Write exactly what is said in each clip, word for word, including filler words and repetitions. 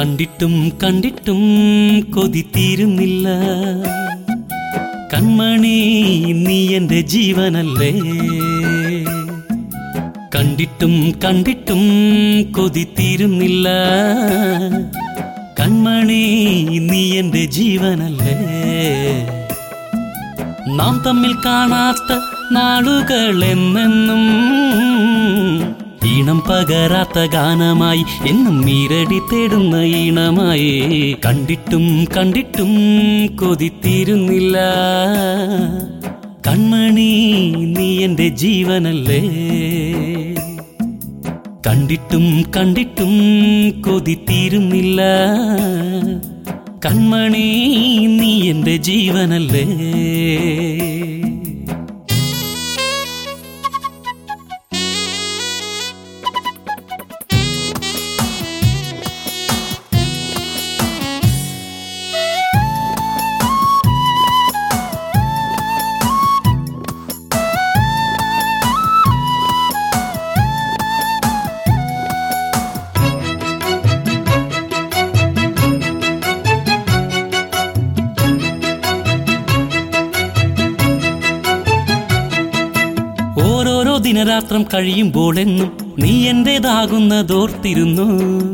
കണ്ടിട്ടും കണ്ടിട്ടും കൊതി തീരുന്നില്ല കൺമണി നീ എൻ്റെ ജീവനല്ലേ കണ്ടിട്ടും കണ്ടിട്ടും കൊതി തീരുന്നില്ല കൺമണി നീ എൻ്റെ ജീവനല്ലേ നാം തമ്മിൽ കാണാത്ത നാളുകൾ എന്നെന്നും ഈണം പകരാത്ത ഗാനമായി എന്നും നീരടി തേടുന്ന ഈണമായി കണ്ടിട്ടും കണ്ടിട്ടും കൊതി തീരുന്നില്ല കൺമണി നീ എൻ്റെ ജീവനല്ലേ കണ്ടിട്ടും കണ്ടിട്ടും കൊതി തീരുന്നില്ല കൺമണി നീ എൻ്റെ ജീവനല്ലേ ഓരോരോ ദിനരാത്രം കഴിയുമ്പോഴെന്നും നീ എന്റേതാകുന്നതോർത്തിരുന്നു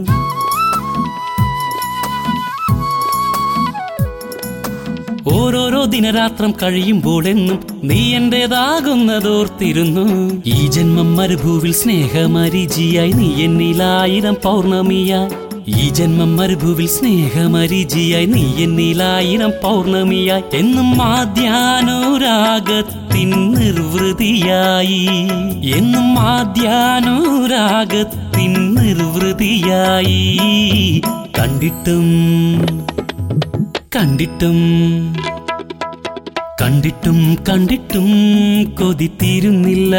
ഓരോരോ ദിനരാത്രം കഴിയുമ്പോഴെന്നും നീ എന്റേതാകുന്നതോർത്തിരുന്നു ഈ ജന്മം മരുഭൂവിൽ സ്നേഹമരിജിയായി നീ എന്നിലായിരം പൗർണമിയായി ഈ ജന്മം മരുഭൂവിൽ സ്നേഹമരിജിയായി നീ എന്നിലായിരം പൗർണമിയായി എന്നും ആദ്യാനുരാഗത്തിൻ നിർവൃതിയായി എന്നും ആദ്യാനുരാഗത്തിൻ നിർവൃതിയായി കണ്ടിട്ടും കണ്ടിട്ടും കണ്ടിട്ടും കണ്ടിട്ടും കൊതി തീരുന്നില്ല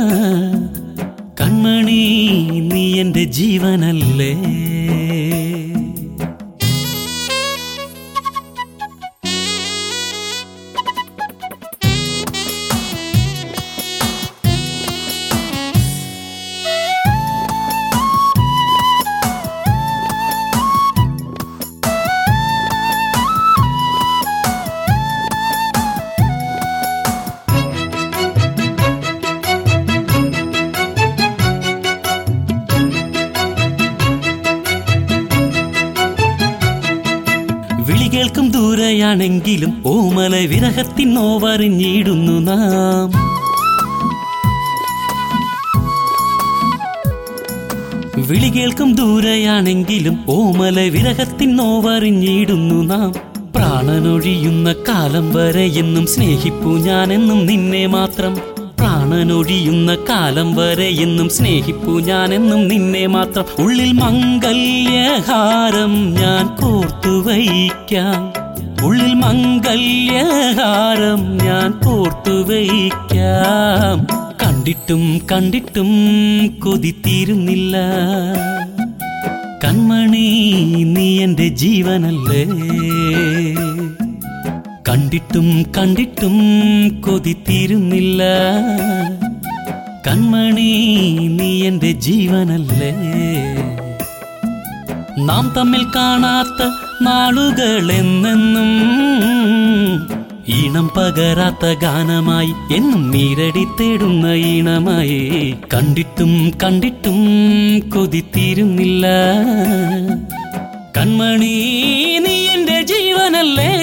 കൺമണി നീ എൻ്റെ ജീവനല്ലേ വിളി കേൾക്കും ദൂരെയാണെങ്കിലും ഓമല വിരഹത്തിൻ നോവറിഞ്ഞിടുന്നു നാം വിളി കേൾക്കും ദൂരെയാണെങ്കിലും ഓമല വിരഹത്തിൻ നോവറിഞ്ഞിടുന്നു നാം പ്രാണനൊഴിയുന്ന കാലം വരെ എന്നും സ്നേഹിപ്പൂ ഞാനെന്നും നിന്നെ മാത്രം പ്രാണനൊഴിയുന്ന കാലം വരെ എന്നും സ്നേഹിപ്പൂ ഞാനെന്നും നിന്നെ മാത്രം ഉള്ളിൽ മംഗല്യഹാരം ഞാൻ കോർത്തു വയ്ക്കാം ഉള്ളിൽ മംഗല്യഹാരം ഞാൻ കോർത്തു വയ്ക്കാം കണ്ടിട്ടും കണ്ടിട്ടും കൊതി തീരുന്നില്ല കൺമണി നീ എൻ്റെ ജീവനല്ലേ കണ്ടിട്ടും കണ്ടിട്ടും കൊതി തീരുന്നില്ല കൺമണി നീ എൻ്റെ ജീവനല്ലേ നാം തമ്മിൽ കാണാത്ത നാളുകൾ എന്നെന്നും ഈണം പകരാത്ത ഗാനമായി എന്നും നീരടി തേടുന്ന ഈണമായി കണ്ടിട്ടും കണ്ടിട്ടും കൊതി തീരുന്നില്ല കൺമണി നീ എൻ്റെ ജീവനല്ലേ